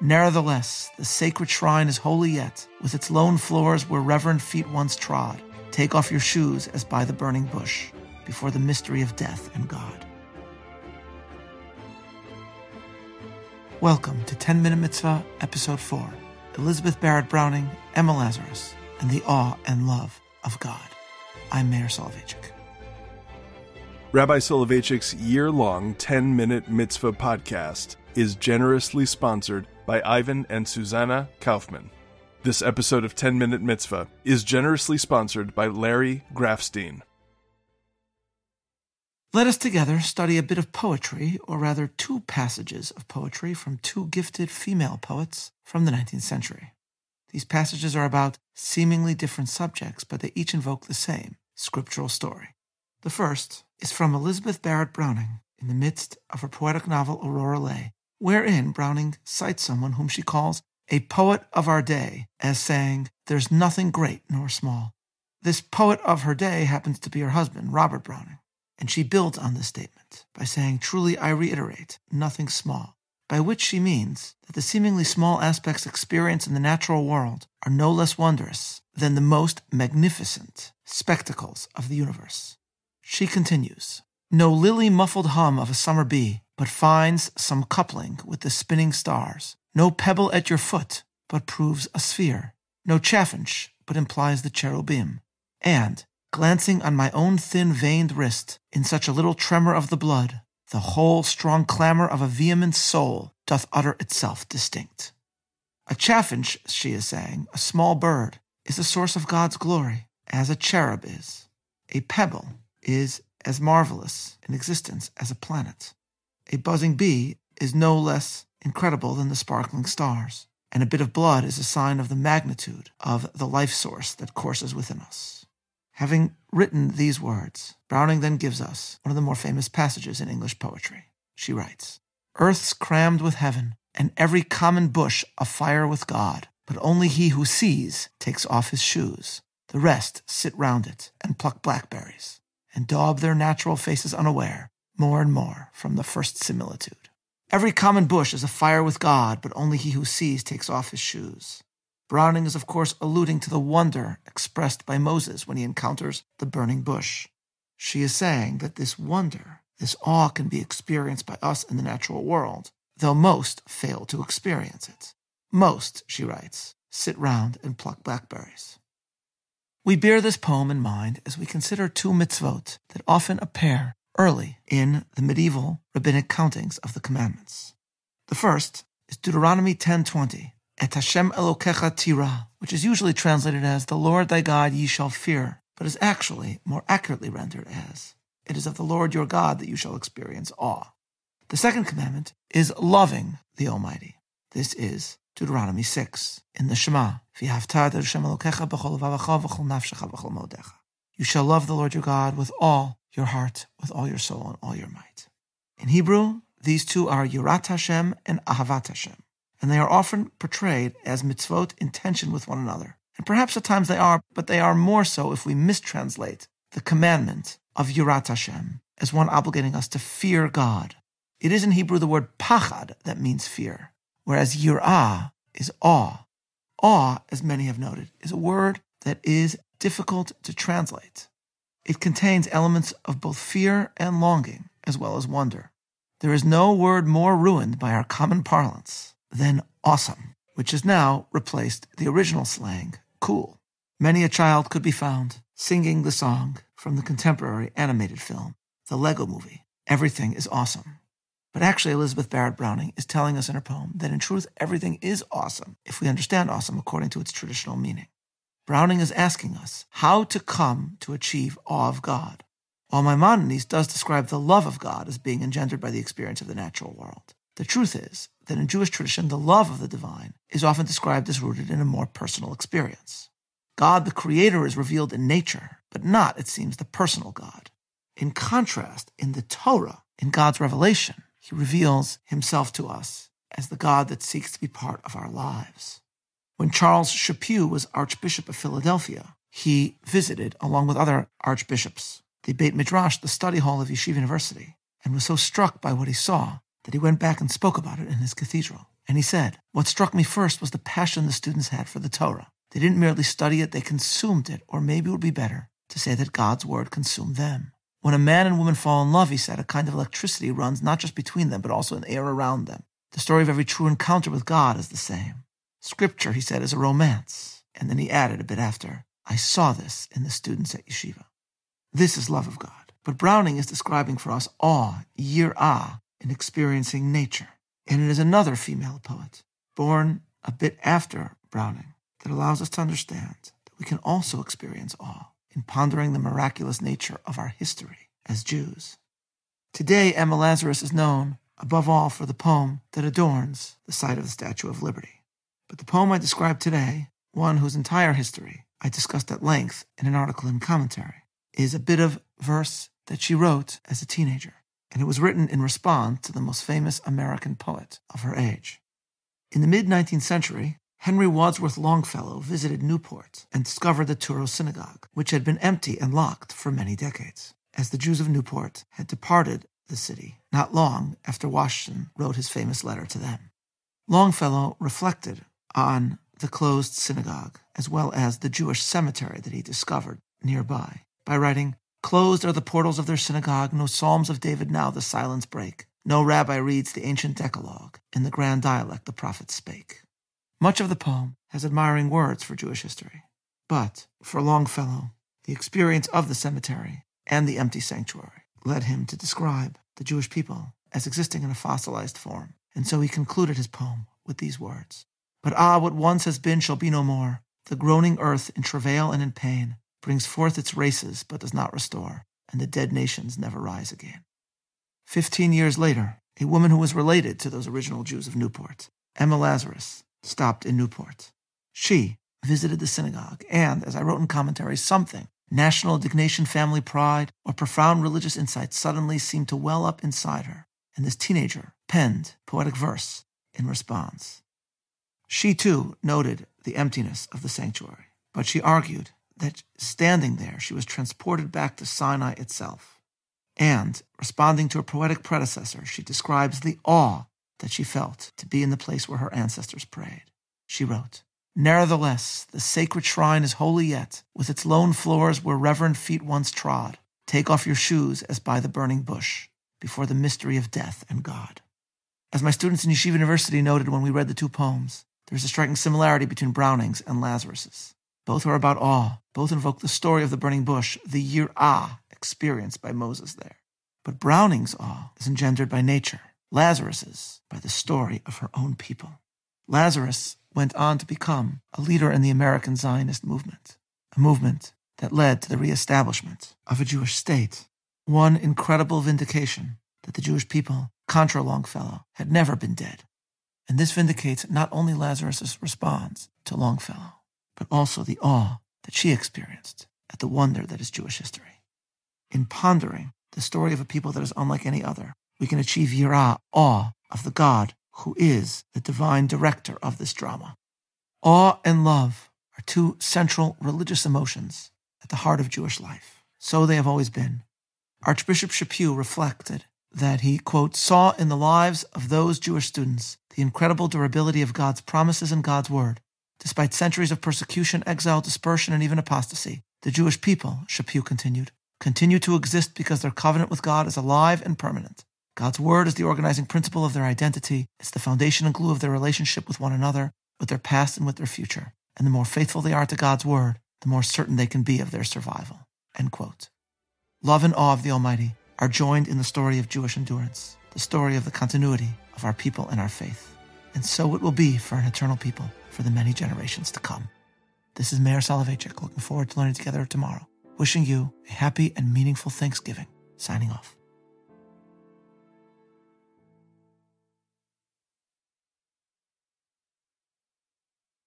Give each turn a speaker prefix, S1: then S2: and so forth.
S1: Nevertheless, the sacred shrine is holy yet, with its lone floors where reverent feet once trod. Take off your shoes as by the burning bush, before the mystery of death and God. Welcome to 10-Minute Mitzvah, Episode 4, Elizabeth Barrett Browning, Emma Lazarus, and the Awe and Love of God. I'm Meir Soloveichik.
S2: Rabbi Soloveitchik's year-long 10-Minute Mitzvah podcast is generously sponsored by Ivan and Susanna Kaufman. This episode of 10-Minute Mitzvah is generously sponsored by Larry Grafstein.
S1: Let us together study a bit of poetry, or rather two passages of poetry from two gifted female poets from the 19th century. These passages are about seemingly different subjects, but they each invoke the same scriptural story. The first is from Elizabeth Barrett Browning in the midst of her poetic novel Aurora Leigh, wherein Browning cites someone whom she calls a poet of our day as saying, "There's nothing great nor small." This poet of her day happens to be her husband, Robert Browning, and she builds on this statement by saying, "Truly I reiterate, nothing small," by which she means that the seemingly small aspects experienced in the natural world are no less wondrous than the most magnificent spectacles of the universe. She continues, "No lily-muffled hum of a summer bee, but finds some coupling with the spinning stars. No pebble at your foot, but proves a sphere. No chaffinch, but implies the cherubim. And, glancing on my own thin-veined wrist, in such a little tremor of the blood, the whole strong clamor of a vehement soul doth utter itself distinct." A chaffinch, she is saying, a small bird, is the source of God's glory, as a cherub is. A pebble is as marvelous in existence as a planet. A buzzing bee is no less incredible than the sparkling stars, and a bit of blood is a sign of the magnitude of the life source that courses within us. Having written these words, Browning then gives us one of the more famous passages in English poetry. She writes, "Earth's crammed with heaven, and every common bush afire with God, but only he who sees takes off his shoes. The rest sit round it and pluck blackberries, and daub their natural faces unaware, more and more from the first similitude. Every common bush is afire with God, but only he who sees takes off his shoes." Browning is, of course, alluding to the wonder expressed by Moses when he encounters the burning bush. She is saying that this wonder, this awe can be experienced by us in the natural world, though most fail to experience it. Most, she writes, sit round and pluck blackberries. We bear this poem in mind as we consider two mitzvot that often appear early in the medieval rabbinic countings of the commandments. The first is Deuteronomy 10:20, Et Hashem Elokecha Tira, which is usually translated as "the Lord thy God ye shall fear," but is actually more accurately rendered as "it is of the Lord your God that you shall experience awe." The second commandment is loving the Almighty. This is Deuteronomy 6 in the Shema, V'ahavta et Hashem Elokecha b'chol levavecha v'chol nafshecha v'chol modecha. You shall love the Lord your God with all your heart, with all your soul, and all your might. In Hebrew, these two are Yirat Hashem and Ahavat Hashem, and they are often portrayed as mitzvot in tension with one another. And perhaps at times they are, but they are more so if we mistranslate the commandment of Yirat Hashem as one obligating us to fear God. It is in Hebrew the word pachad that means fear, whereas yirah is awe. Awe, as many have noted, is a word that is difficult to translate. It contains elements of both fear and longing, as well as wonder. There is no word more ruined by our common parlance than awesome, which has now replaced the original slang, cool. Many a child could be found singing the song from the contemporary animated film, The Lego Movie, "Everything is Awesome." But actually, Elizabeth Barrett Browning is telling us in her poem that in truth, everything is awesome if we understand awesome according to its traditional meaning. Browning is asking us how to come to achieve awe of God. While Maimonides does describe the love of God as being engendered by the experience of the natural world, the truth is that in Jewish tradition, the love of the divine is often described as rooted in a more personal experience. God, the Creator, is revealed in nature, but not, it seems, the personal God. In contrast, in the Torah, in God's revelation, he reveals himself to us as the God that seeks to be part of our lives. When Charles Chaput was Archbishop of Philadelphia, he visited, along with other archbishops, the Beit Midrash, the study hall of Yeshiva University, and was so struck by what he saw that he went back and spoke about it in his cathedral. And he said, "What struck me first was the passion the students had for the Torah. They didn't merely study it, they consumed it, or maybe it would be better to say that God's word consumed them. When a man and woman fall in love," he said, "a kind of electricity runs not just between them, but also in the air around them. The story of every true encounter with God is the same. Scripture," he said, "is a romance." And then he added a bit after, "I saw this in the students at yeshiva." This is love of God. But Browning is describing for us awe, yirah, in experiencing nature. And it is another female poet, born a bit after Browning, that allows us to understand that we can also experience awe in pondering the miraculous nature of our history as Jews. Today, Emma Lazarus is known, above all, for the poem that adorns the site of the Statue of Liberty. But the poem I describe today, one whose entire history I discussed at length in an article in Commentary, is a bit of verse that she wrote as a teenager, and it was written in response to the most famous American poet of her age. In the mid-19th century, Henry Wadsworth Longfellow visited Newport and discovered the Touro Synagogue, which had been empty and locked for many decades, as the Jews of Newport had departed the city not long after Washington wrote his famous letter to them. Longfellow reflected on the closed synagogue, as well as the Jewish cemetery that he discovered nearby, by writing, "Closed are the portals of their synagogue, no psalms of David now the silence break, no rabbi reads the ancient Decalogue, in the grand dialect the prophets spake." Much of the poem has admiring words for Jewish history, but for Longfellow, the experience of the cemetery and the empty sanctuary led him to describe the Jewish people as existing in a fossilized form, and so he concluded his poem with these words, "But what once has been shall be no more. The groaning earth in travail and in pain brings forth its races but does not restore, and the dead nations never rise again." 15 years later, a woman who was related to those original Jews of Newport, Emma Lazarus, stopped in Newport. She visited the synagogue, and, as I wrote in Commentary, something, national indignation, family pride, or profound religious insight suddenly seemed to well up inside her, and this teenager penned poetic verse in response. She, too, noted the emptiness of the sanctuary, but she argued that standing there, she was transported back to Sinai itself. And, responding to her poetic predecessor, she describes the awe that she felt to be in the place where her ancestors prayed. She wrote, "Nevertheless, the sacred shrine is holy yet, with its lone floors where reverent feet once trod. Take off your shoes as by the burning bush, before the mystery of death and God." As my students in Yeshiva University noted when we read the two poems, there is a striking similarity between Browning's and Lazarus's. Both are about awe. Both invoke the story of the burning bush, the yirah experienced by Moses there. But Browning's awe is engendered by nature. Lazarus's by the story of her own people. Lazarus went on to become a leader in the American Zionist movement, a movement that led to the reestablishment of a Jewish state, one incredible vindication that the Jewish people, contra Longfellow, had never been dead. And this vindicates not only Lazarus's response to Longfellow, but also the awe that she experienced at the wonder that is Jewish history. In pondering the story of a people that is unlike any other, we can achieve yirah, awe of the God who is the divine director of this drama. Awe and love are two central religious emotions at the heart of Jewish life. So they have always been. Archbishop Chaput reflected that he, quote, "saw in the lives of those Jewish students the incredible durability of God's promises and God's word. Despite centuries of persecution, exile, dispersion, and even apostasy, the Jewish people," Chaput continued, "continue to exist because their covenant with God is alive and permanent. God's word is the organizing principle of their identity. It's the foundation and glue of their relationship with one another, with their past and with their future. And the more faithful they are to God's word, the more certain they can be of their survival." End quote. Love and awe of the Almighty are joined in the story of Jewish endurance, the story of the continuity of our people and our faith. And so it will be for an eternal people for the many generations to come. This is Meir Soloveichik, looking forward to learning together tomorrow. Wishing you a happy and meaningful Thanksgiving. Signing off.